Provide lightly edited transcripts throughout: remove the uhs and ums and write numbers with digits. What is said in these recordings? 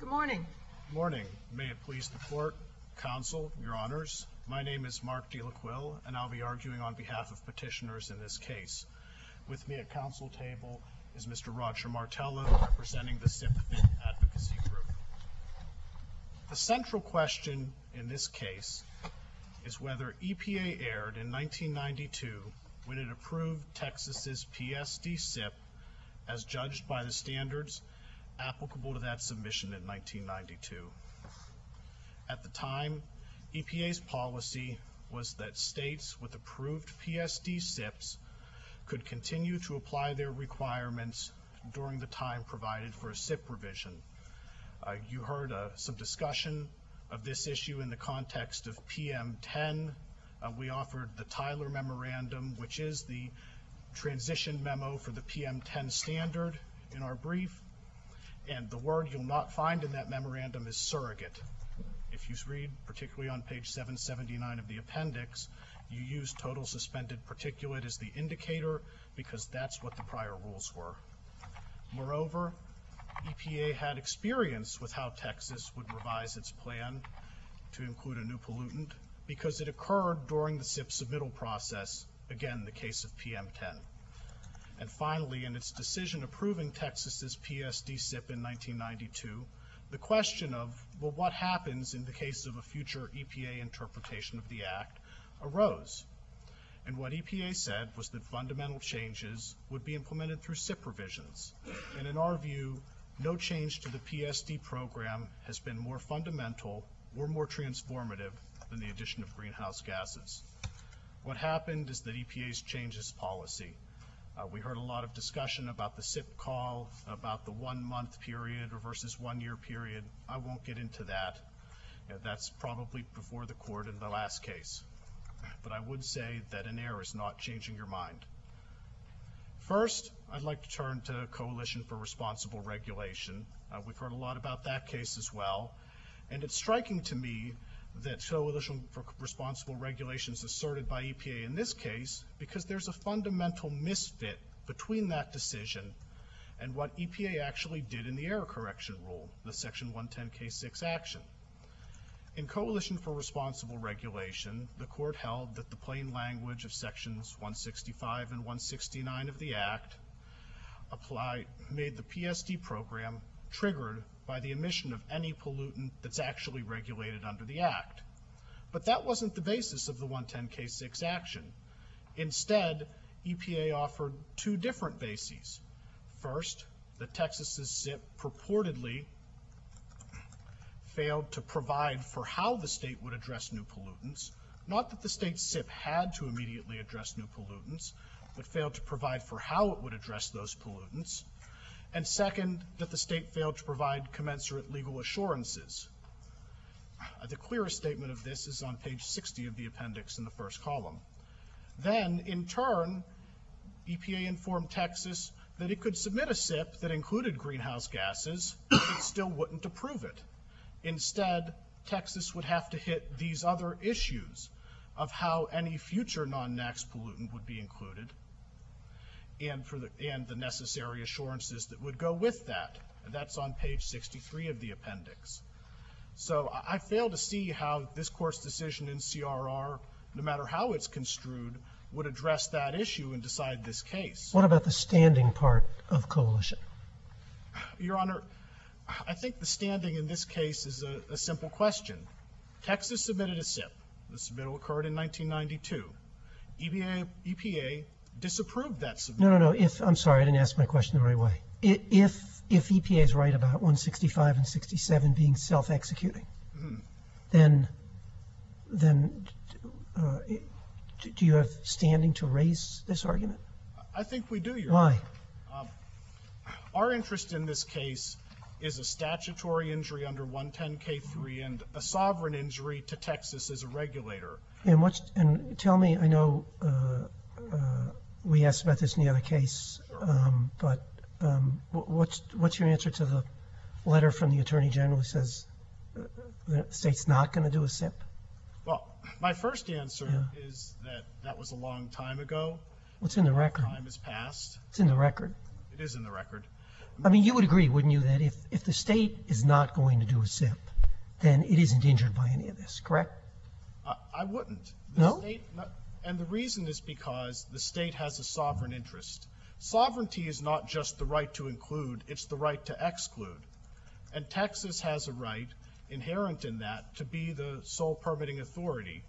morning. Good morning. May it please the Court, Counsel, Your Honors. My name is Mark D. LaQuille, and I'll be arguing on behalf of petitioners in this case. With me at counsel table is Mr. Roger Martello, representing the SIP Fit Advocacy Group. The central question in this case is whether EPA erred in 1992 when it approved Texas's PSD SIP as judged by the standards applicable to that submission in 1992. At the time, EPA's policy was that states with approved PSD SIPs could continue to apply their requirements during the time provided for a SIP revision. You heard some discussion of this issue in the context of PM10. We offered the Tyler Memorandum, which is the transition memo for the PM10 standard, in our brief. And the word you'll not find in that memorandum is surrogate. If you read, particularly on page 779 of the appendix, you use total suspended particulate as the indicator because that's what the prior rules were. Moreover, EPA had experience with how Texas would revise its plan to include a new pollutant because it occurred during the SIP submittal process, again, the case of PM10. And finally, in its decision approving Texas's PSD SIP in 1992, the question of, well, what happens in the case of a future EPA interpretation of the Act arose. And what EPA said was that fundamental changes would be implemented through SIP revisions. And in our view, no change to the PSD program has been more fundamental or more transformative than the addition of greenhouse gases. What happened is that EPA's changed its policy. We heard a lot of discussion about the SIP call, about the 1 month period versus 1 year period. I won't get into that. That's probably before the court in the last case. But I would say that an error is not changing your mind. First, I'd like to turn to Coalition for Responsible Regulation. We've heard a lot about that case as well. And it's striking to me that Coalition for Responsible Regulation is asserted by EPA in this case because there's a fundamental misfit between that decision and what EPA actually did in the error correction rule, the Section 110K6 action. In Coalition for Responsible Regulation, the court held that the plain language of Sections 165 and 169 of the Act made the PSD program triggered by the emission of any pollutant that's actually regulated under the Act. But that wasn't the basis of the 110K6 action. Instead, EPA offered two different bases. First, that Texas's SIP purportedly failed to provide for how the state would address new pollutants, not that the state's SIP had to immediately address new pollutants, but failed to provide for how it would address those pollutants. And second, that the state failed to provide commensurate legal assurances. The clearest statement of this is on page 60 of the appendix in the first column. Then, in turn, EPA informed Texas that it could submit a SIP that included greenhouse gases, but it still wouldn't approve it. Instead, Texas would have to hit these other issues of how any future non-NAAQS pollutant would be included, and the necessary assurances that would go with that. And that's on page 63 of the appendix. So I fail to see how this court's decision in CRR, no matter how it's construed, would address that issue and decide this case. What about the standing part of Coalition? Your Honor, I think the standing in this case is a simple question. Texas submitted a SIP. The submittal occurred in 1992. EPA disapproved that submission. No. I'm sorry, I didn't ask my question the right way. If EPA is right about 165 and 67 being self-executing, then do you have standing to raise this argument? I think we do, Your Honor. Why? Our interest in this case is a statutory injury under 110K3 and a sovereign injury to Texas as a regulator. And tell me, I know we asked about this in the other case, but what's your answer to the letter from the Attorney General who says the state's not going to do a SIP? Well, my first answer is that was a long time ago. What's in the record? Time has passed. It's in the record. It is in the record. I mean, you would agree, wouldn't you, that if the state is not going to do a SIP, then it isn't injured by any of this, correct? I wouldn't. No? And the reason is because the state has a sovereign interest. Sovereignty is not just the right to include, it's the right to exclude. And Texas has a right inherent in that to be the sole permitting authority.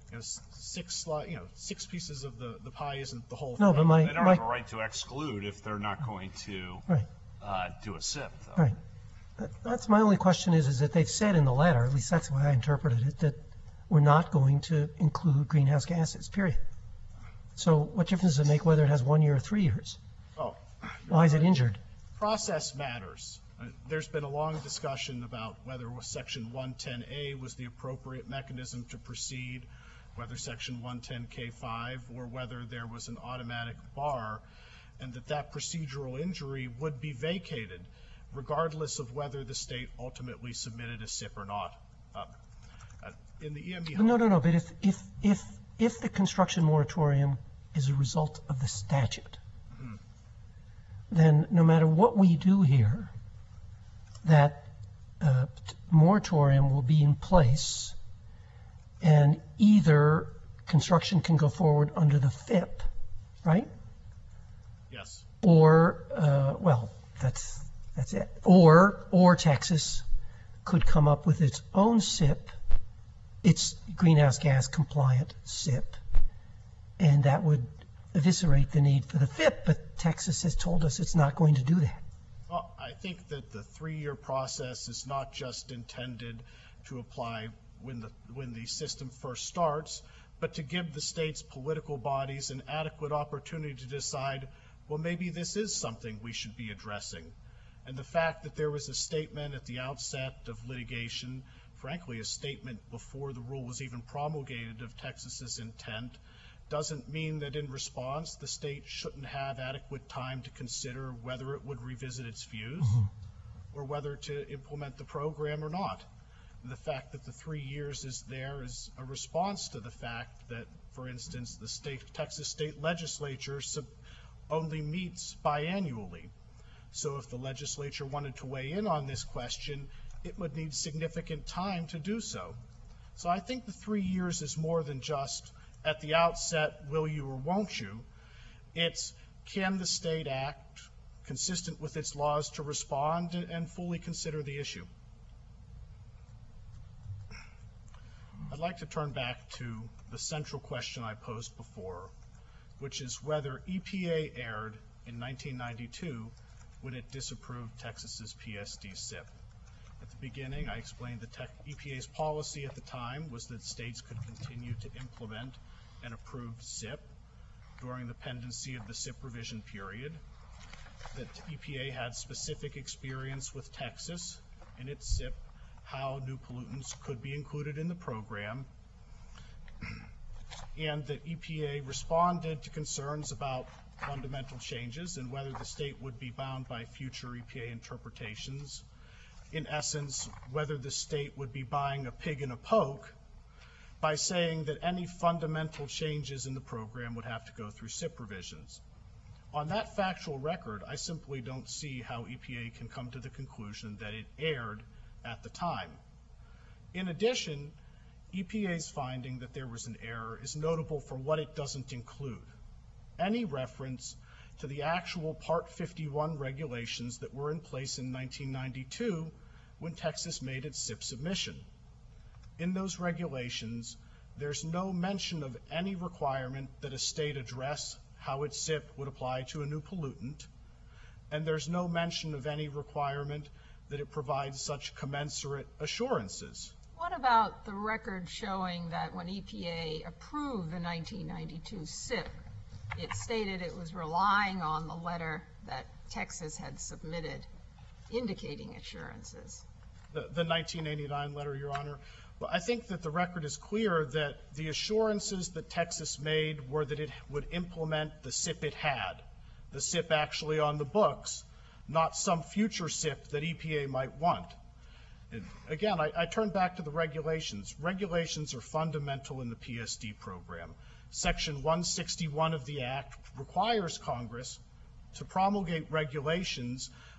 Six pieces of the pie isn't the whole thing. No, but They don't have a right to exclude if they're not going to do a SIP, though. Right. That's my only question is that they've said in the letter, at least that's the way I interpreted it, that we're not going to include greenhouse gases, period. So what difference does it make whether it has 1 year or 3 years? Oh, Why is it injured? process matters. There's been a long discussion about whether Section 110A was the appropriate mechanism to proceed, whether Section 110K5, or whether there was an automatic bar, and that procedural injury would be vacated, regardless of whether the state ultimately submitted a SIP or not. In the EME... No, but if the construction moratorium is a result of the statute, then no matter what we do here, that moratorium will be in place, and either construction can go forward under the FIP, right? Yes. Or, well, that's it. Or Texas could come up with its own SIP, its greenhouse gas compliant SIP, and that would eviscerate the need for the FIP, but Texas has told us it's not going to do that. Well, I think that the 3-year process is not just intended to apply when the system first starts, but to give the state's political bodies an adequate opportunity to decide, well, maybe this is something we should be addressing. And the fact that there was a statement at the outset of litigation, frankly, a statement before the rule was even promulgated of Texas's intent, doesn't mean that in response the state shouldn't have adequate time to consider whether it would revisit its views or whether to implement the program or not. And the fact that the 3 years is there is a response to the fact that, for instance, the Texas state legislature only meets biannually. So if the legislature wanted to weigh in on this question, it would need significant time to do so. So I think the 3 years is more than just at the outset, will you or won't you? It's, can the state act consistent with its laws to respond and fully consider the issue? I'd like to turn back to the central question I posed before, which is whether EPA erred in 1992 when it disapproved Texas's PSD SIP. At the beginning, I explained that EPA's policy at the time was that states could continue to implement an approved SIP during the pendency of the SIP revision period, that EPA had specific experience with Texas in its SIP, how new pollutants could be included in the program, and that EPA responded to concerns about fundamental changes and whether the state would be bound by future EPA interpretations. In essence, whether the state would be buying a pig in a poke by saying that any fundamental changes in the program would have to go through SIP revisions. On that factual record, I simply don't see how EPA can come to the conclusion that it erred at the time. In addition, EPA's finding that there was an error is notable for what it doesn't include. Any reference to the actual Part 51 regulations that were in place in 1992 when Texas made its SIP submission. In those regulations, there's no mention of any requirement that a state address how its SIP would apply to a new pollutant, and there's no mention of any requirement that it provides such commensurate assurances. What about the record showing that when EPA approved the 1992 SIP, it stated it was relying on the letter that Texas had submitted indicating assurances? The 1989 letter, Your Honor. Well, I think that the record is clear that the assurances that Texas made were that it would implement the SIP it had, the SIP actually on the books, not some future SIP that EPA might want. And again, I turn back to the regulations. Regulations are fundamental in the PSD program. Section 161 of the Act requires Congress to promulgate regulations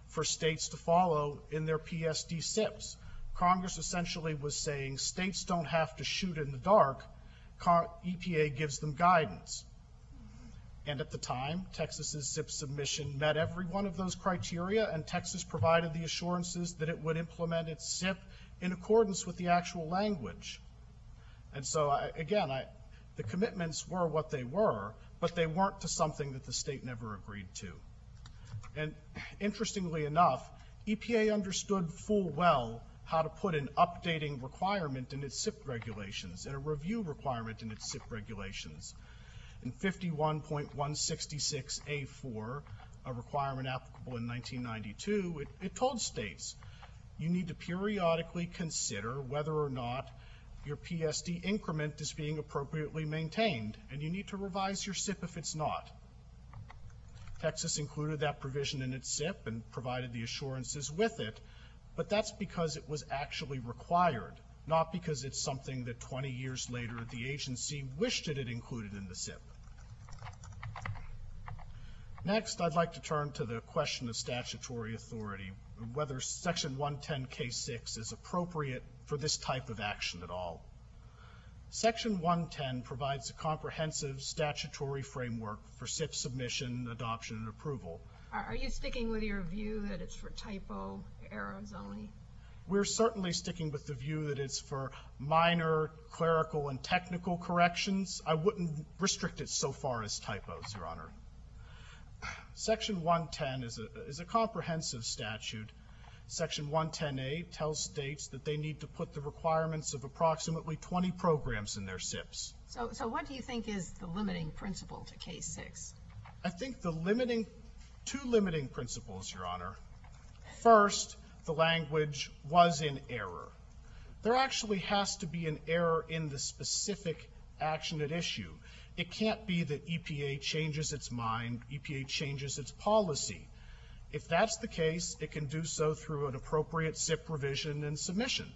for states to follow in their PSD SIPs. Congress essentially was saying states don't have to shoot in the dark. EPA gives them guidance. And at the time, Texas's SIP submission met every one of those criteria, and Texas provided the assurances that it would implement its SIP in accordance with the actual language. And so, the commitments were what they were, but they weren't to something that the state never agreed to. And interestingly enough, EPA understood full well how to put an updating requirement in its SIP regulations and a review requirement in its SIP regulations. In 51.166A4, a requirement applicable in 1992, it told states, you need to periodically consider whether or not your PSD increment is being appropriately maintained, and you need to revise your SIP if it's not. Texas included that provision in its SIP and provided the assurances with it, but that's because it was actually required, not because it's something that 20 years later the agency wished it had included in the SIP. Next, I'd like to turn to the question of statutory authority, whether Section 110K6 is appropriate for this type of action at all. Section 110 provides a comprehensive statutory framework for SIP submission, adoption, and approval. Are you sticking with your view that it's for typo errors only? We're certainly sticking with the view that it's for minor clerical and technical corrections. I wouldn't restrict it so far as typos, Your Honor. Section 110 is a comprehensive statute. Section 110A tells states that they need to put the requirements of approximately 20 programs in their SIPs. So what do you think is the limiting principle to Case 6? I think two limiting principles, Your Honor. First, the language was in error. There actually has to be an error in the specific action at issue. It can't be that EPA changes its mind, EPA changes its policy. If that's the case, it can do so through an appropriate SIP revision and submission.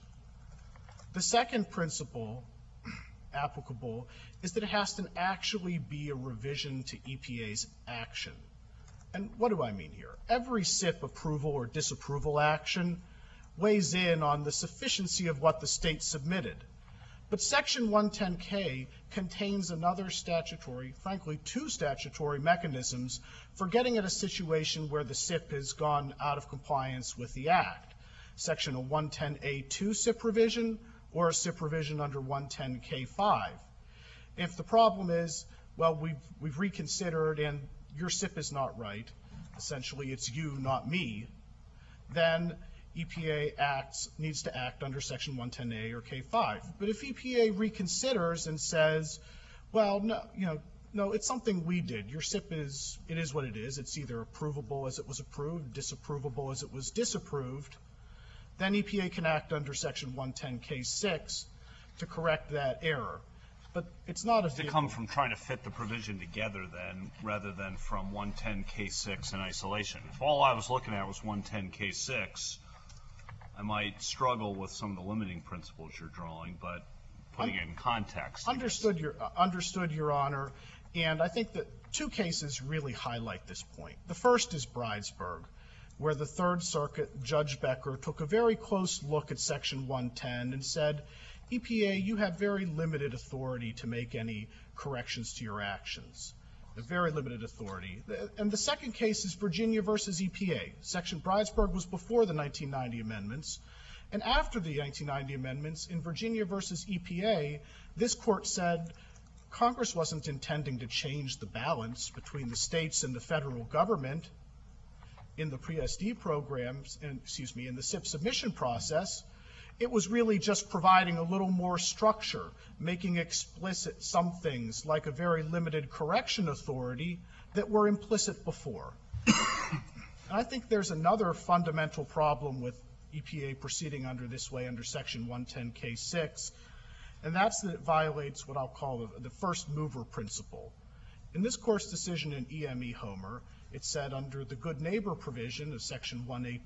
The second principle applicable is that it has to actually be a revision to EPA's action. And what do I mean here? Every SIP approval or disapproval action weighs in on the sufficiency of what the state submitted. But Section 110K contains another statutory, frankly, two statutory mechanisms for getting at a situation where the SIP has gone out of compliance with the Act. Section 110A2 SIP revision or a SIP revision under 110K5. If the problem is, well, we've reconsidered and your SIP is not right, essentially it's you, not me, then EPA needs to act under Section 110A or K5. But if EPA reconsiders and says, well, no, it's something we did. Your SIP is what it is. It's either approvable as it was approved, disapprovable as it was disapproved, then EPA can act under Section 110K6 to correct that error. But it's not Does it come from trying to fit the provision together then, rather than from 110K6 in isolation? If all I was looking at was 110K6, I might struggle with some of the limiting principles you're drawing, but putting it in context. Understood, Your Honor. And I think that two cases really highlight this point. The first is Bridesburg, where the Third Circuit, Judge Becker, took a very close look at Section 110 and said, EPA, you have very limited authority to make any corrections to your actions. Very limited authority. And the second case is Virginia versus EPA. Section Bridesburg was before the 1990 amendments. And after the 1990 amendments, in Virginia versus EPA, this court said Congress wasn't intending to change the balance between the states and the federal government in the pre-SD programs, in the SIP submission process. It was really just providing a little more structure, making explicit some things like a very limited correction authority that were implicit before. And I think there's another fundamental problem with EPA proceeding under this way under Section 110K6, and that's that it violates what I'll call the first mover principle. In this court's decision in EME Homer, it said under the good neighbor provision of Section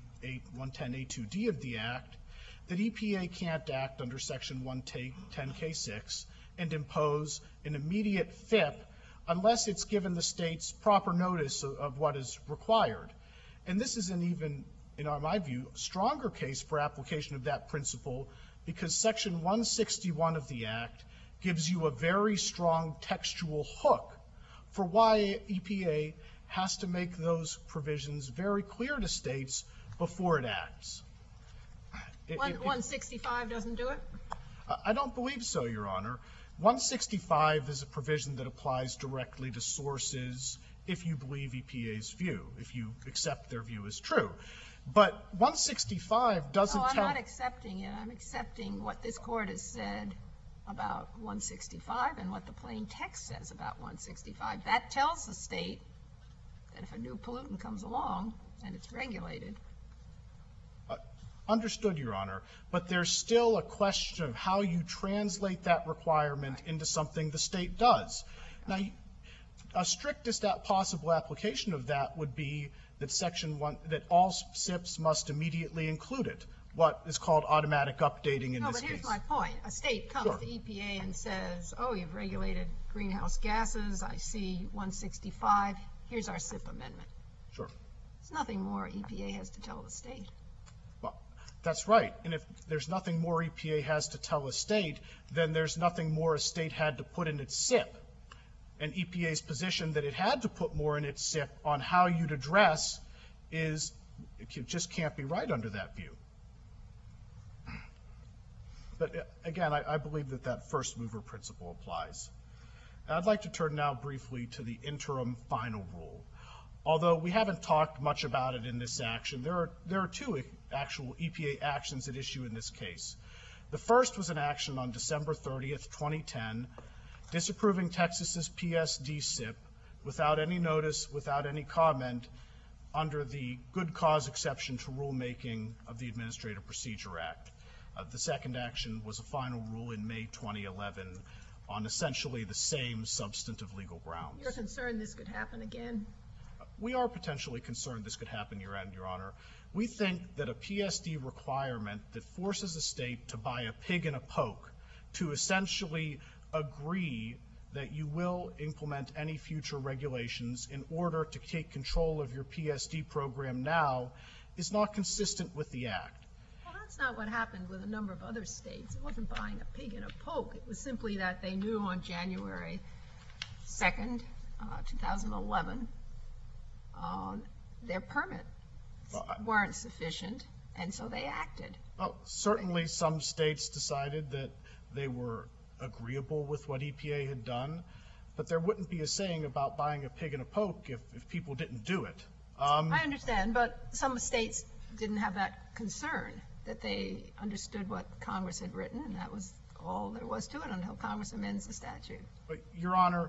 110A2D of the Act, that EPA can't act under Section 110K6 and impose an immediate FIP unless it's given the states proper notice of what is required. And this is an even in my view, a stronger case for application of that principle because Section 161 of the Act gives you a very strong textual hook for why EPA has to make those provisions very clear to states before it acts. 165 doesn't do it? I don't believe so, Your Honor. 165 is a provision that applies directly to sources if you believe EPA's view, if you accept their view as true. But 165 doesn't No, I'm tell... not accepting it. I'm accepting what this court has said about 165 and what the plain text says about 165. That tells the state that if a new pollutant comes along and it's regulated. Understood, Your Honor. But there's still a question of how you translate that requirement into something the state does. Now, a strictest possible application of that would be that Section 1, that all SIPs must immediately include it, what is called automatic updating in this case. No, but here's my point. A state comes to EPA and says, oh, you've regulated greenhouse gases. I see 165. Here's our SIP amendment. Sure. There's nothing more EPA has to tell the state. Well, that's right. And if there's nothing more EPA has to tell a state, then there's nothing more a state had to put in its SIP. And EPA's position that it had to put more in its SIP on how you'd address is, it just can't be right under that view. But again, I believe that that first mover principle applies. I'd like to turn now briefly to the interim final rule. Although we haven't talked much about it in this action, there are two actual EPA actions at issue in this case. The first was an action on December 30th, 2010, disapproving Texas's PSD SIP without any notice, without any comment, under the good cause exception to rulemaking of the Administrative Procedure Act. The second action was a final rule in May 2011 on essentially the same substantive legal grounds. You're concerned this could happen again? We are potentially concerned this could happen, Your Honor. We think that a PSD requirement that forces a state to buy a pig in a poke to essentially agree that you will implement any future regulations in order to take control of your PSD program now is not consistent with the Act. Well, that's not what happened with a number of other states. It wasn't buying a pig in a poke. It was simply that they knew on January 2nd, 2011, their permits weren't sufficient, and so they acted. Well, certainly some states decided that they were agreeable with what EPA had done, but there wouldn't be a saying about buying a pig in a poke if people didn't do it. I understand, but some states didn't have that concern, that they understood what Congress had written, and that was all there was to it until Congress amends the statute. But, Your Honor,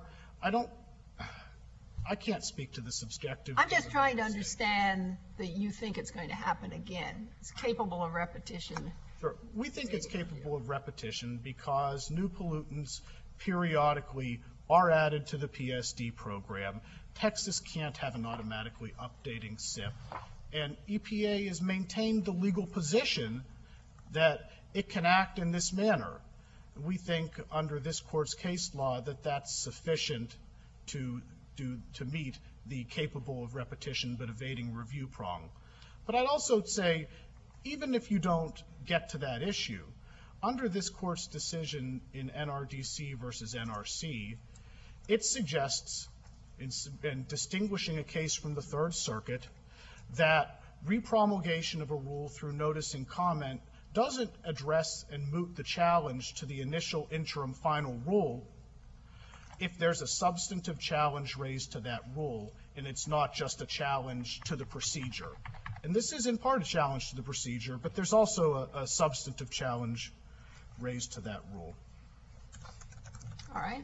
I can't speak to the subjective. I'm just trying to understand that you think it's going to happen again. It's capable of repetition. Sure. We think it's capable of repetition because new pollutants periodically are added to the PSD program. Texas can't have an automatically updating SIP. And EPA has maintained the legal position that it can act in this manner. We think under this court's case law that that's sufficient to meet the capable of repetition but evading review prong. But I'd also say, even if you don't get to that issue, under this court's decision in NRDC versus NRC, it suggests, in distinguishing a case from the Third Circuit, that repromulgation of a rule through notice and comment doesn't address and moot the challenge to the initial interim final rule if there's a substantive challenge raised to that rule and it's not just a challenge to the procedure. And this is in part a challenge to the procedure, but there's also a substantive challenge raised to that rule. All right.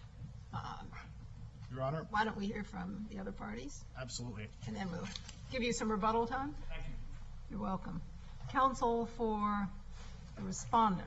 Your Honor? Why don't we hear from the other parties? Absolutely. And then we'll give you some rebuttal time. Thank you. You're welcome. Counsel for the respondent.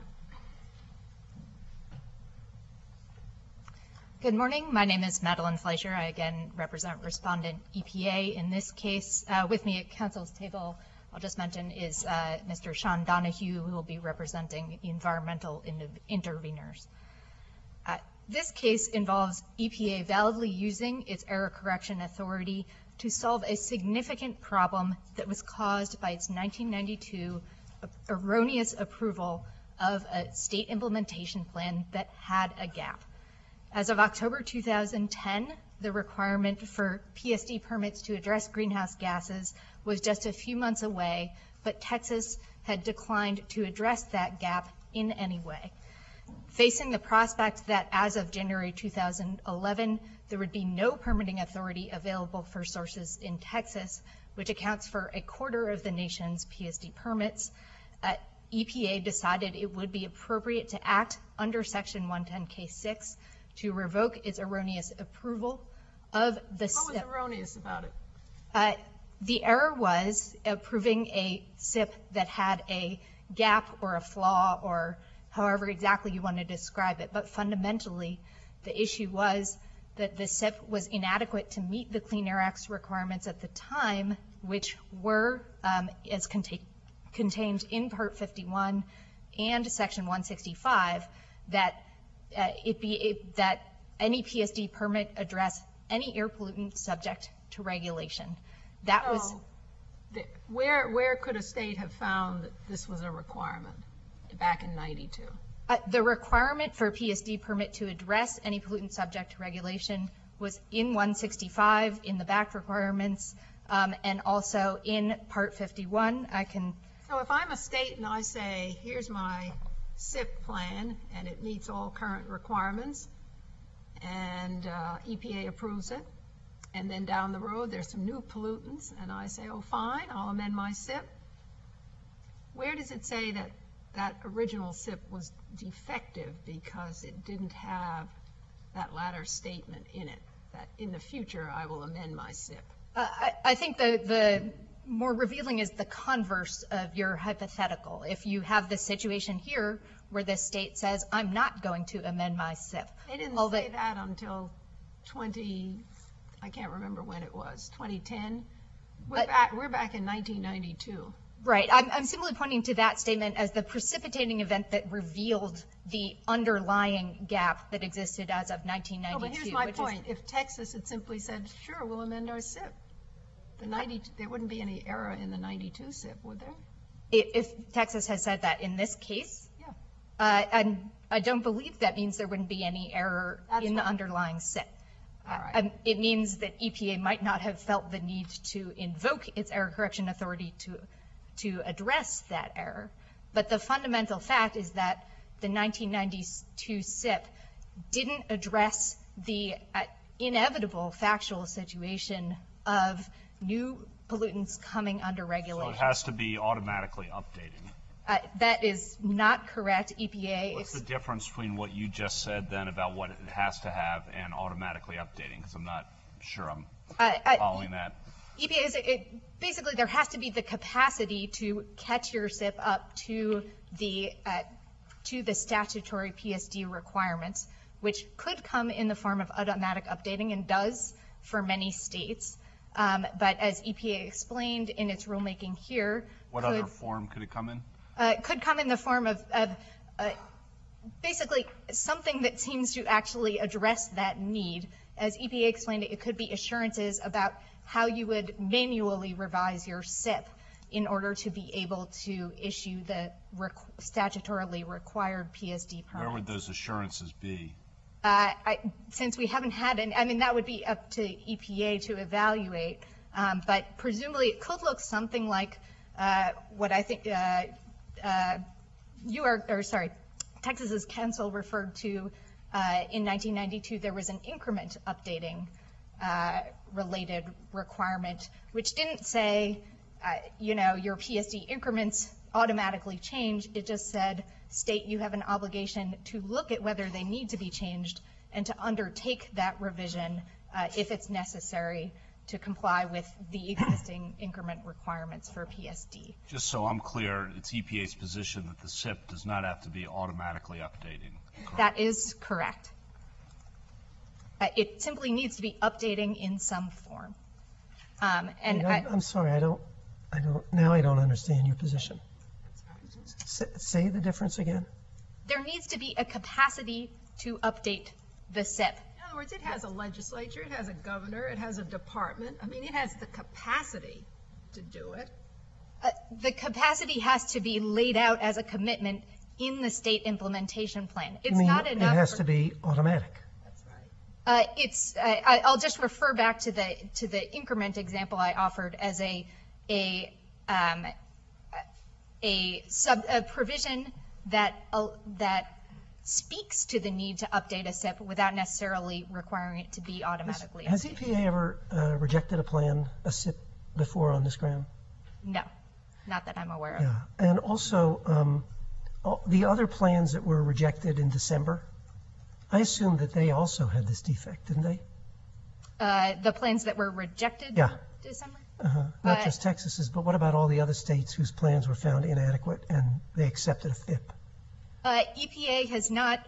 Good morning. My name is Madeline Fleischer. I again represent Respondent EPA. In this case, with me at Council's table, I'll just mention, is Mr. Sean Donahue, who will be representing environmental interveners. This case involves EPA validly using its error correction authority to solve a significant problem that was caused by its 1992 erroneous approval of a state implementation plan that had a gap. As of October 2010, the requirement for PSD permits to address greenhouse gases was just a few months away, but Texas had declined to address that gap in any way. Facing the prospect that as of January 2011, there would be no permitting authority available for sources in Texas, which accounts for a quarter of the nation's PSD permits, EPA decided it would be appropriate to act under Section 110K6 to revoke its erroneous approval of the What was erroneous about it? The error was approving a SIP that had a gap or a flaw or however exactly you want to describe it. But fundamentally, the issue was that the SIP was inadequate to meet the Clean Air Act's requirements at the time, which were as contained in Part 51 and Section 165, that that any PSD permit address any air pollutant subject to regulation. That was where could a state have found that this was a requirement back in 92? The requirement for a PSD permit to address any pollutant subject to regulation was in 165 in the back requirements and also in Part 51. So if I'm a state and I say, here's my SIP plan and it meets all current requirements and EPA approves it, and then down the road there's some new pollutants and I say, oh fine, I'll amend my SIP. Where does it say that that original SIP was defective because it didn't have that latter statement in it, that in the future I will amend my SIP? I think the more revealing is the converse of your hypothetical. If you have this situation here where the state says, I'm not going to amend my SIP. They didn't say that until I can't remember when it was, 2010? We're back in 1992. Right. I'm simply pointing to that statement as the precipitating event that revealed the underlying gap that existed as of 1992. No, but here's my point. If Texas had simply said, sure, we'll amend our SIP, there wouldn't be any error in the 92 SIP, would there? If Texas has said that in this case? Yeah. And I don't believe that means there wouldn't be any error in the underlying SIP. All right. It means that EPA might not have felt the need to invoke its error correction authority to address that error. But the fundamental fact is that the 1992 SIP didn't address the inevitable factual situation of new pollutants coming under regulation. So it has to be automatically updating. That is not correct. EPA. What's the difference between what you just said then about what it has to have and automatically updating? Because I'm not sure I'm following that. EPA basically there has to be the capacity to catch your SIP up to the statutory PSD requirements, which could come in the form of automatic updating and does for many states. But as EPA explained in its rulemaking here, what other form could it come in? Could come in the form of basically something that seems to actually address that need. As EPA explained it, it could be assurances about how you would manually revise your SIP in order to be able to issue the statutorily required PSD permit. Where would those assurances be? Since we haven't had any, I mean, that would be up to EPA to evaluate, but presumably it could look something like what I think Texas's council referred to in 1992. There was an increment updating related requirement, which didn't say, your PSD increments automatically change. It just said, state you have an obligation to look at whether they need to be changed and to undertake that revision if it's necessary to comply with the existing increment requirements for PSD. Just so I'm clear, it's EPA's position that the SIP does not have to be automatically updating. Correct? That is correct. It simply needs to be updating in some form. I'm sorry, I don't understand your position. Say the difference again. There needs to be a capacity to update the SIP. In other words, it has a legislature, it has a governor, it has a department. I mean, it has the capacity to do it. The capacity has to be laid out as a commitment in the state implementation plan. It's I mean, not enough. it has to be automatic. That's right. I'll just refer back to the increment example I offered as a provision that speaks to the need to update a SIP without necessarily requiring it to be automatically Has updated. EPA ever rejected a SIP before on this ground? No, not that I'm aware of. Yeah, and also, the other plans that were rejected in December, I assume that they also had this defect, didn't they? The plans that were rejected Yeah. December? Not just Texas's, but what about all the other states whose plans were found inadequate and they accepted a FIP? EPA has not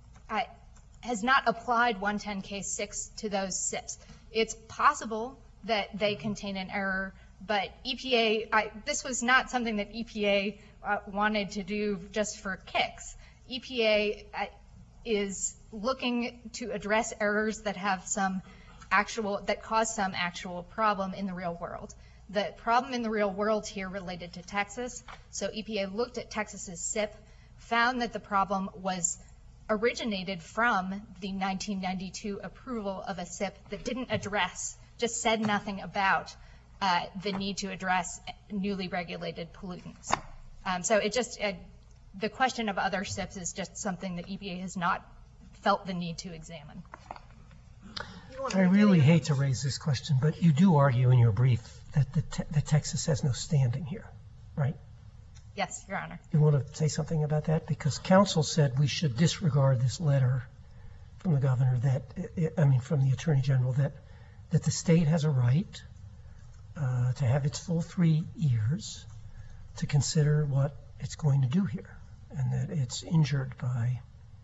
applied 110K6 to those SIPs. It's possible that they contain an error, but EPA, this was not something that EPA wanted to do just for kicks. EPA is looking to address errors that have that cause some actual problem in the real world. The problem in the real world here related to Texas. So EPA looked at Texas's SIP, found that the problem was originated from the 1992 approval of a SIP that didn't address, just said nothing about the need to address newly regulated pollutants. So the question of other SIPs is just something that EPA has not felt the need to examine. I really hate to raise this question, but you do argue in your brief that Texas has no standing here, right? Yes, Your Honor. You want to say something about that? Because counsel said we should disregard this letter from the governor from the Attorney General that the state has a right to have its full 3 years to consider what it's going to do here, and that it's injured by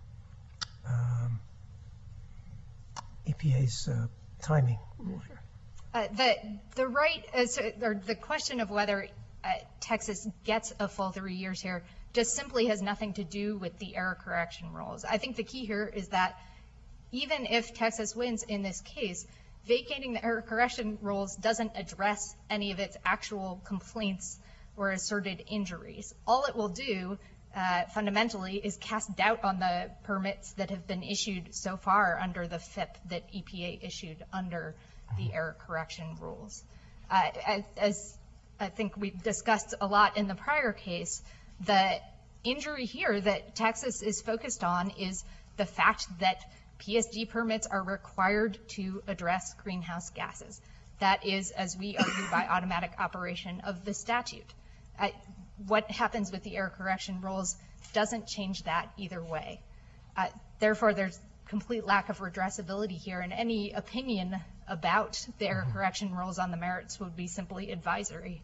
EPA's timing rule here. The right, or the question of whether Texas gets a full 3 years here just simply has nothing to do with the error correction rules. I think the key here is that even if Texas wins in this case, vacating the error correction rules doesn't address any of its actual complaints or asserted injuries. All it will do fundamentally is cast doubt on the permits that have been issued so far under the FIP that EPA issued under the error correction rules. As I think we discussed a lot in the prior case, the injury here that Texas is focused on is the fact that PSD permits are required to address greenhouse gases. That is, as we argue, by automatic operation of the statute. What happens with the error correction rules doesn't change that either way. Therefore, there's complete lack of redressability here, and any opinion about the error correction rules on the merits would be simply advisory.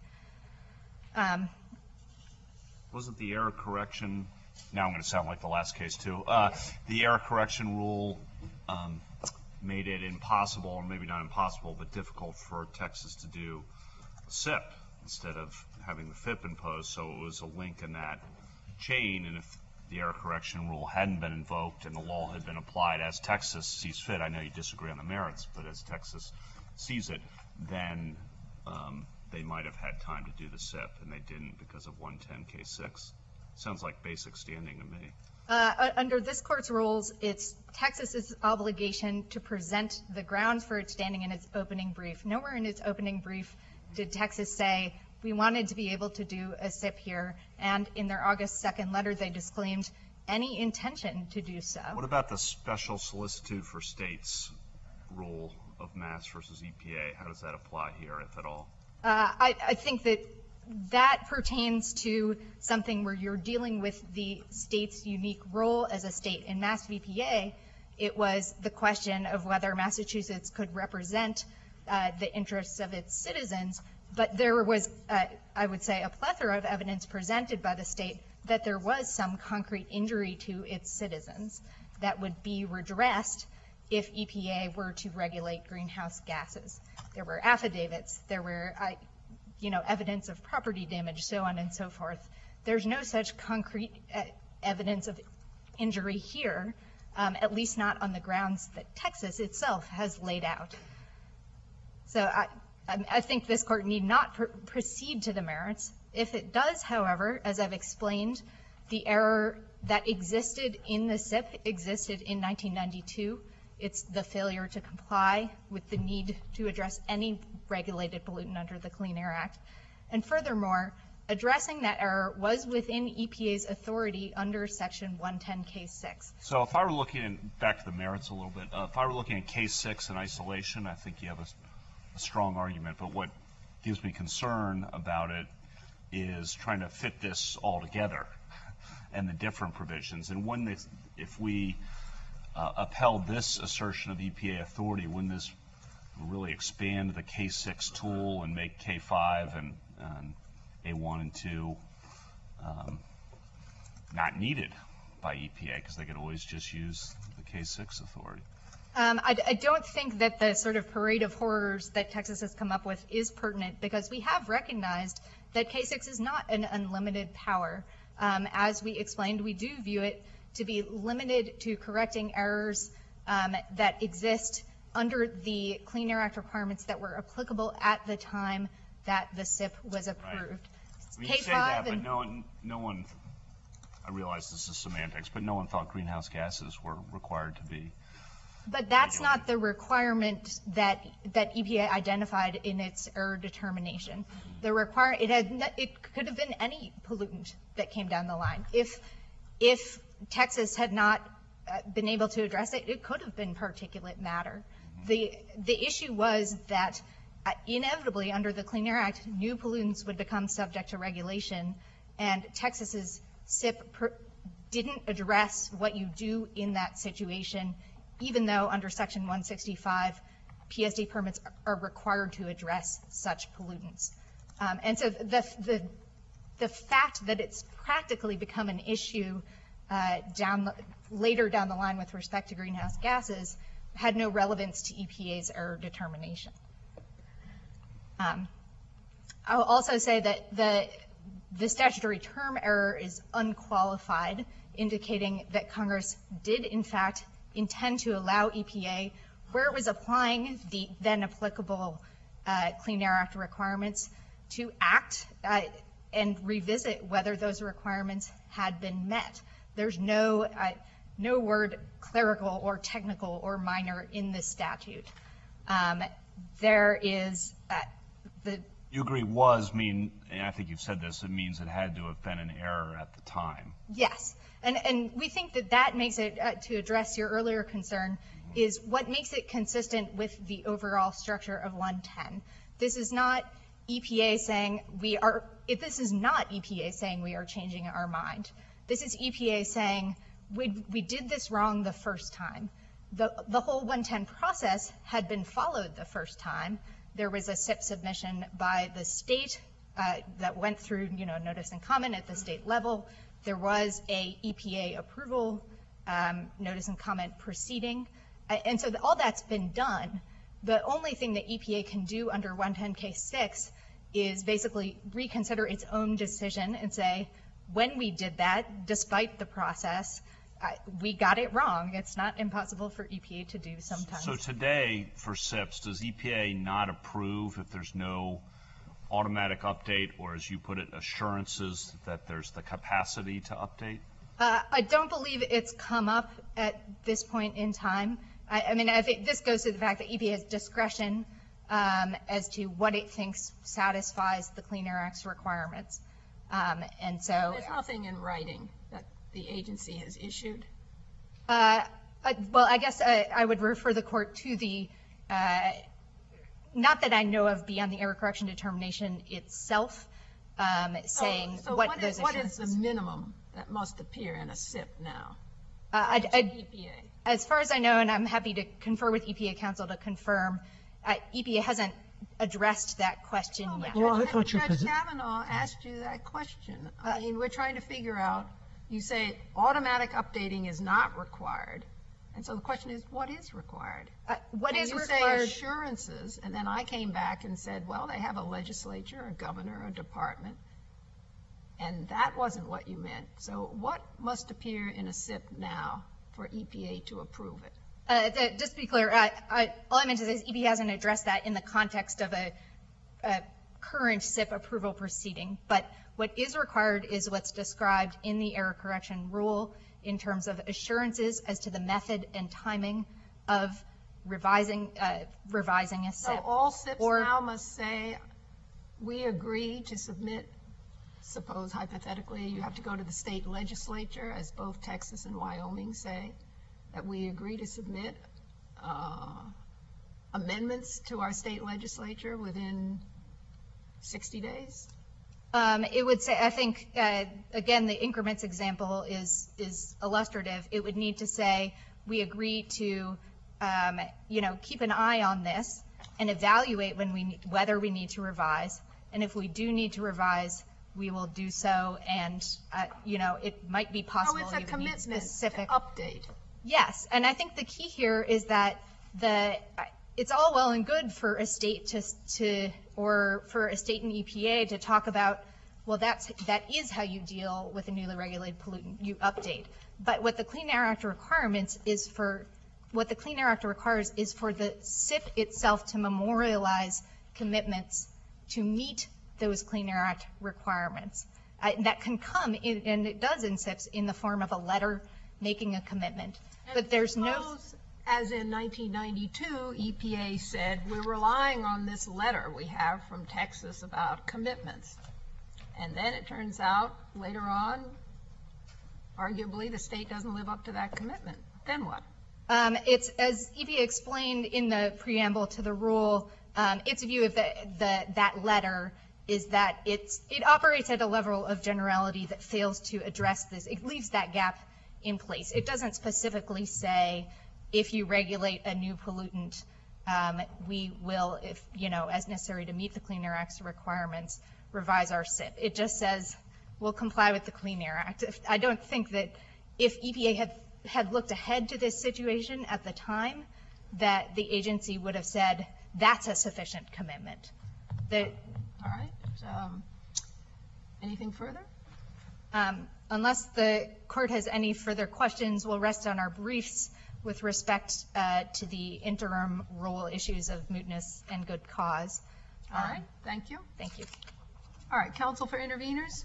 Wasn't the error correction, now I'm going to sound like the last case too, the error correction rule made it impossible, or maybe not impossible, but difficult for Texas to do a SIP instead of having the FIP imposed, so it was a link in that chain, and if the error correction rule hadn't been invoked and the law had been applied as Texas sees fit, I know you disagree on the merits, but as Texas sees it, then they might have had time to do the SIP, and they didn't because of 110K6. Sounds like basic standing to me. Under this court's rules, it's Texas's obligation to present the grounds for its standing in its opening brief. Nowhere in its opening brief did Texas say, we wanted to be able to do a SIP here, and in their August 2nd letter, they disclaimed any intention to do so. What about the special solicitude for states rule of Mass versus EPA? How does that apply here, if at all? I think that pertains to something where you're dealing with the state's unique role as a state. In Mass v. EPA, it was the question of whether Massachusetts could represent the interests of its citizens, but there was, I would say, a plethora of evidence presented by the state that there was some concrete injury to its citizens that would be redressed if EPA were to regulate greenhouse gases. There were affidavits, there were evidence of property damage, so on and so forth. There's no such concrete evidence of injury here. at least not on the grounds that Texas itself has laid out. So I think this court need not proceed to the merits. If it does, however, as I've explained, the error that existed in the SIP existed in 1992. It's the failure to comply with the need to address any regulated pollutant under the Clean Air Act. And furthermore, addressing that error was within EPA's authority under Section 110K6. So if I were looking back to the merits a little bit, if I were looking at K6 in isolation, I think you have a strong argument. But what gives me concern about it is trying to fit this all together and the different provisions. And if we upheld this assertion of EPA authority, wouldn't this really expand the K6 tool and make K5 and A1 and 2 not needed by EPA because they could always just use the K6 authority? I don't think that the sort of parade of horrors that Texas has come up with is pertinent because we have recognized that K6 is not an unlimited power. As we explained, we do view it to be limited to correcting errors that exist under the Clean Air Act requirements that were applicable at the time that the SIP was approved. Right. We say that, but no one, I realize this is semantics, but no one thought greenhouse gases were required to be. But that's not the requirement that EPA identified in its error determination. It could have been any pollutant that came down the line. If Texas had not been able to address it, it could have been particulate matter. The issue was that inevitably under the Clean Air Act, new pollutants would become subject to regulation, and Texas's SIP didn't address what you do in that situation, even though under Section 165, PSD permits are required to address such pollutants. And so the fact that it's practically become an issue later down the line with respect to greenhouse gases had no relevance to EPA's error determination. I'll also say that the statutory term error is unqualified, indicating that Congress did, in fact, intend to allow EPA, where it was applying the then applicable Clean Air Act requirements, to act and revisit whether those requirements had been met. There's no word clerical or technical or minor in this statute. There is You agree and I think you've said this, it means it had to have been an error at the time. Yes. And we think that makes it, to address your earlier concern, is what makes it consistent with the overall structure of 110. This is not EPA saying we are changing our mind. This is EPA saying we did this wrong the first time. The whole 110 process had been followed the first time. There was a SIP submission by the state that went through, notice and comment at the state level. There was a EPA approval notice and comment proceeding. And so all that's been done. The only thing that EPA can do under 110K6 is basically reconsider its own decision and say, when we did that, despite the process, we got it wrong. It's not impossible for EPA to do sometimes. So today, for SIPs, does EPA not approve if there's no automatic update, or as you put it, assurances that there's the capacity to update? I don't believe it's come up at this point in time. I think this goes to the fact that EPA has discretion as to what it thinks satisfies the Clean Air Act's requirements. And so there's nothing in writing that the agency has issued. Well, I guess I would refer the court to the, not that I know of beyond the error correction determination itself, saying what those assurances. What is the minimum that must appear in a SIP now? EPA. As far as I know, and I'm happy to confer with EPA counsel to confirm, EPA hasn't addressed that question yet. Well, I thought your Judge Kavanaugh asked you that question. I mean, we're trying to figure out, you say automatic updating is not required. And so the question is, what is required? What is required? You say assurances, and then I came back and said, well, they have a legislature, a governor, a department. And that wasn't what you meant. So what must appear in a SIP now for EPA to approve it? Just to be clear, all I meant to say is EPA hasn't addressed that in the context of a current SIP approval proceeding. But what is required is what's described in the error correction rule in terms of assurances as to the method and timing of revising a SIP. So all SIPs now must say, we agree to submit, suppose hypothetically you have to go to the state legislature, as both Texas and Wyoming say, that we agree to submit amendments to our state legislature within 60 days? It would say, I think, again, the increments example is illustrative. It would need to say, we agree to, keep an eye on this and evaluate whether we need to revise. And if we do need to revise, we will do so. And, it might be possible it's a you would need commitment specific to update. Yes, and I think the key here is that it's all well and good for a state or for a state and EPA to talk about, well, that is how you deal with a newly regulated pollutant, you update. But what the Clean Air Act requires is for the SIP itself to memorialize commitments to meet those Clean Air Act requirements. That can come, and it does in SIPs, in the form of a letter making a commitment. But there's no... Suppose, as in 1992, EPA said, we're relying on this letter we have from Texas about commitments. And then it turns out, later on, arguably the state doesn't live up to that commitment. Then what? It's, as EPA explained in the preamble to the rule, its view of that letter is that it operates at a level of generality that fails to address this. It leaves that gap in place. It doesn't specifically say, if you regulate a new pollutant, we will, as necessary to meet the Clean Air Act's requirements, revise our SIP. It just says, we'll comply with the Clean Air Act. I don't think that if EPA had looked ahead to this situation at the time, that the agency would have said, that's a sufficient commitment. All right. Anything further? Unless the court has any further questions, we'll rest on our briefs with respect to the interim rule issues of mootness and good cause. All right. Thank you. Thank you. All right. Counsel for interveners?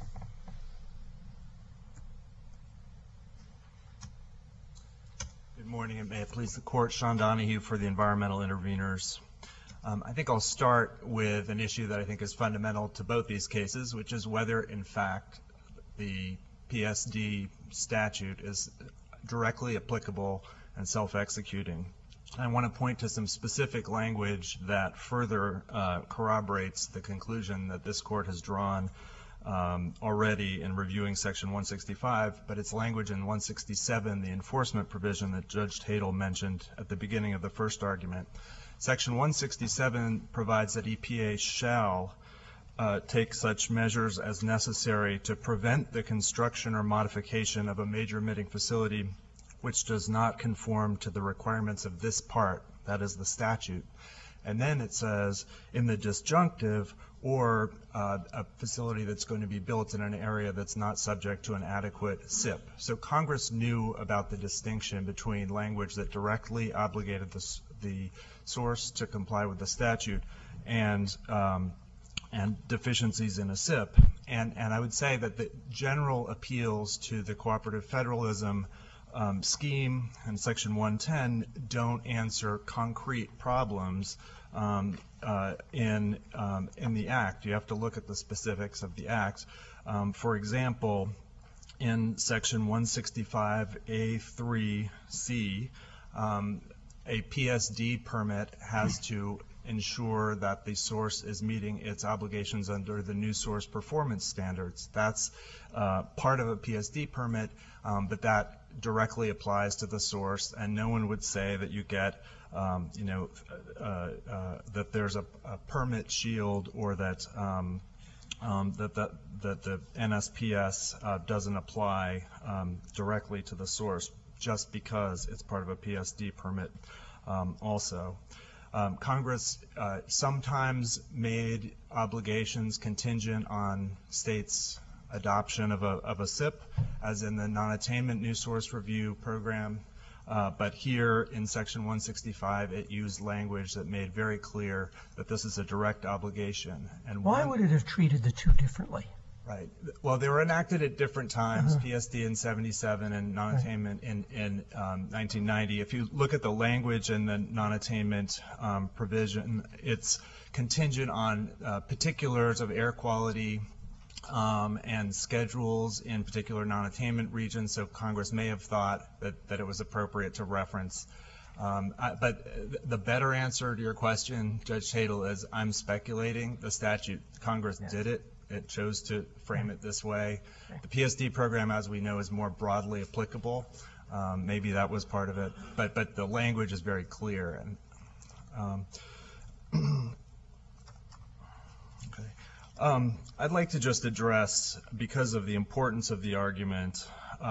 Good morning, and may it please the court. Sean Donahue for the environmental interveners. I think I'll start with an issue that I think is fundamental to both these cases, which is whether, in fact, the PSD statute is directly applicable and self-executing. I want to point to some specific language that further corroborates the conclusion that this court has drawn already in reviewing Section 165, but it's language in 167, the enforcement provision that Judge Tatel mentioned at the beginning of the first argument. Section 167 provides that EPA shall take such measures as necessary to prevent the construction or modification of a major emitting facility which does not conform to the requirements of this part, that is the statute. And then it says, in the disjunctive, or a facility that's going to be built in an area that's not subject to an adequate SIP. So Congress knew about the distinction between language that directly obligated the source to comply with the statute and deficiencies in a SIP. And I would say that the general appeals to the cooperative federalism scheme and Section 110 don't answer concrete problems in the Act. You have to look at the specifics of the Act. For example, in Section 165A3C, a PSD permit has to ensure that the source is meeting its obligations under the new source performance standards. That's part of a PSD permit, but that directly applies to the source, and no one would say that you get, that there's a permit shield or that that the NSPS doesn't apply directly to the source just because it's part of a PSD permit also. Congress sometimes made obligations contingent on states' adoption of a SIP, as in the non-attainment new source review program. But here in Section 165, it used language that made very clear that this is a direct obligation. And Why would it have treated the two differently? Right. Well, they were enacted at different times, PSD in 77 and non-attainment in 1990. If you look at the language in the non-attainment provision, it's contingent on particulars of air quality and schedules in particular non-attainment regions, so Congress may have thought that it was appropriate to reference. But the better answer to your question, Judge Tatel, is I'm speculating. The statute, Congress did it. It chose to frame it this way. The PSD program, as we know, is more broadly applicable. Maybe that was part of it, but the language is very clear. And I'd like to just address, because of the importance of the argument,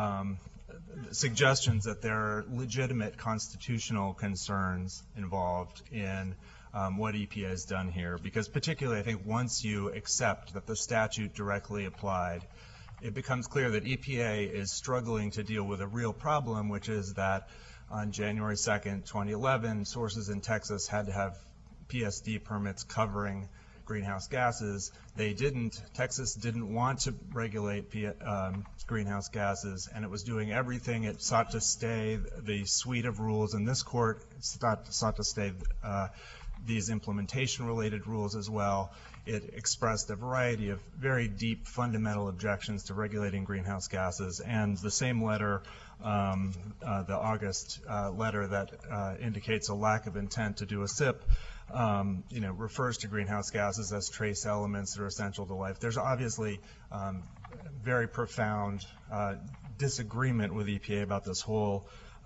suggestions that there are legitimate constitutional concerns involved in what EPA has done here, because particularly I think once you accept that the statute directly applied, it becomes clear that EPA is struggling to deal with a real problem, which is that on January 2nd, 2011, sources in Texas had to have PSD permits covering greenhouse gases. They didn't. Texas didn't want to regulate greenhouse gases, and it was doing everything. It sought to stay the suite of rules, and this court sought to stay these implementation-related rules as well. It expressed a variety of very deep fundamental objections to regulating greenhouse gases, and the same letter, the August letter that indicates a lack of intent to do a SIP, refers to greenhouse gases as trace elements that are essential to life. There's obviously very profound disagreement with EPA about this whole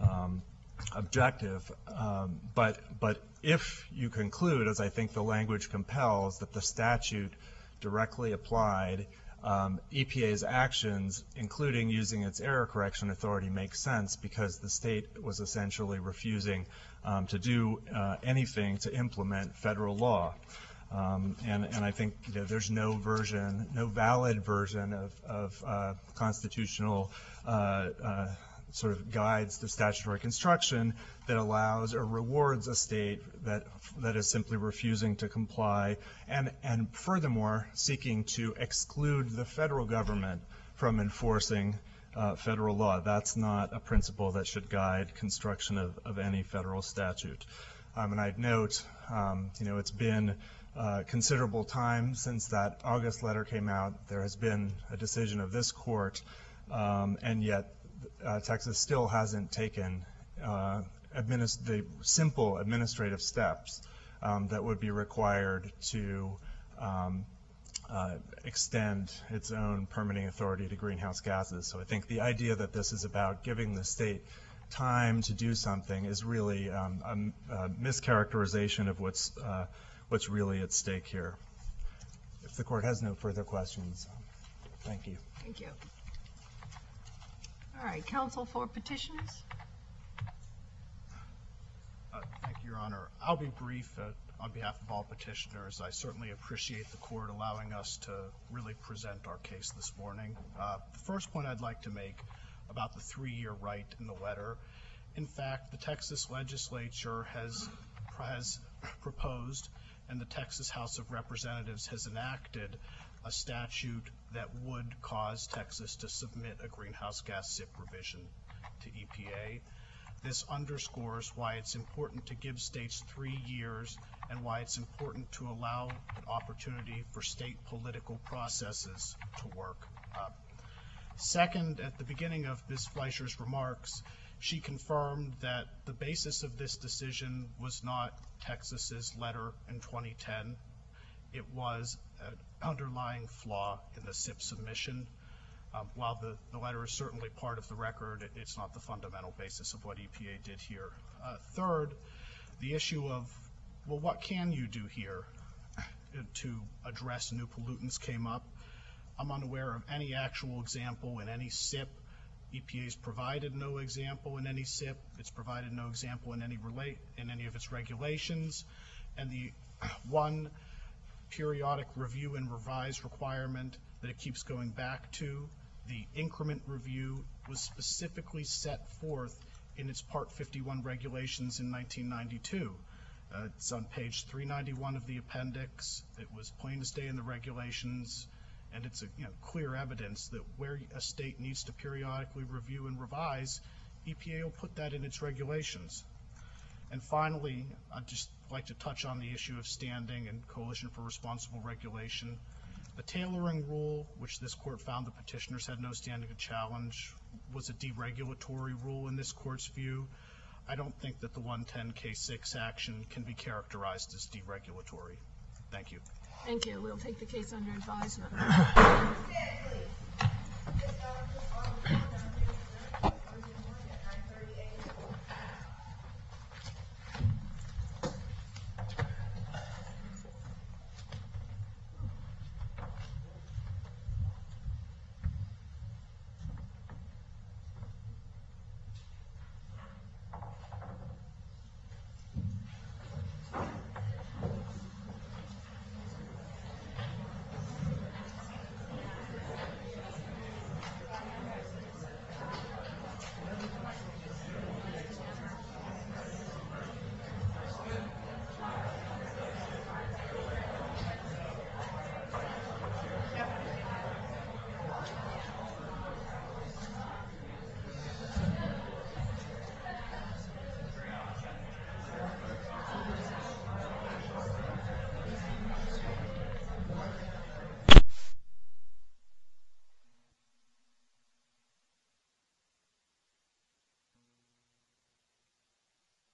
objective, but if you conclude, as I think the language compels, that the statute directly applied, EPA's actions, including using its error correction authority, make sense because the state was essentially refusing to do anything to implement federal law. And I think there's no valid version of constitutional sort of guides to statutory construction that allows or rewards a state that is simply refusing to comply and furthermore seeking to exclude the federal government from enforcing federal law. That's not a principle that should guide construction of any federal statute. And I'd note, it's been considerable time since that August letter came out. There has been a decision of this court, and yet Texas still hasn't taken the simple administrative steps that would be required to extend its own permitting authority to greenhouse gases. So I think the idea that this is about giving the state time to do something is really a mischaracterization of what's really at stake here. If the court has no further questions, thank you. Thank you. All right, counsel for petitions? Thank you, Your Honor. I'll be brief on behalf of all petitioners. I certainly appreciate the court allowing us to really present our case this morning. The first point I'd like to make about the 3-year right in the letter. In fact, the Texas legislature has proposed, and the Texas House of Representatives has enacted a statute that would cause Texas to submit a greenhouse gas SIP revision to EPA. This underscores why it's important to give states 3 years and why it's important to allow an opportunity for state political processes to work. Second, at the beginning of Ms. Fleischer's remarks, she confirmed that the basis of this decision was not Texas's letter in 2010. It was an underlying flaw in the SIP submission. While the letter is certainly part of the record, it's not the fundamental basis of what EPA did here. Third, the issue of, well, what can you do here to address new pollutants came up. I'm unaware of any actual example in any SIP. EPA's provided no example in any SIP. It's provided no example in any of its regulations. And the one periodic review and revise requirement that it keeps going back to, the increment review, was specifically set forth in its Part 51 regulations in 1992. It's on page 391 of the appendix. It was plain as day in the regulations, and it's clear evidence that where a state needs to periodically review and revise, EPA will put that in its regulations. And finally, I'd just like to touch on the issue of standing and Coalition for Responsible Regulation. The tailoring rule, which this court found the petitioners had no standing to challenge, was a deregulatory rule in this court's view. I don't think that the 110K6 action can be characterized as deregulatory. Thank you. Thank you. We'll take the case under advisement.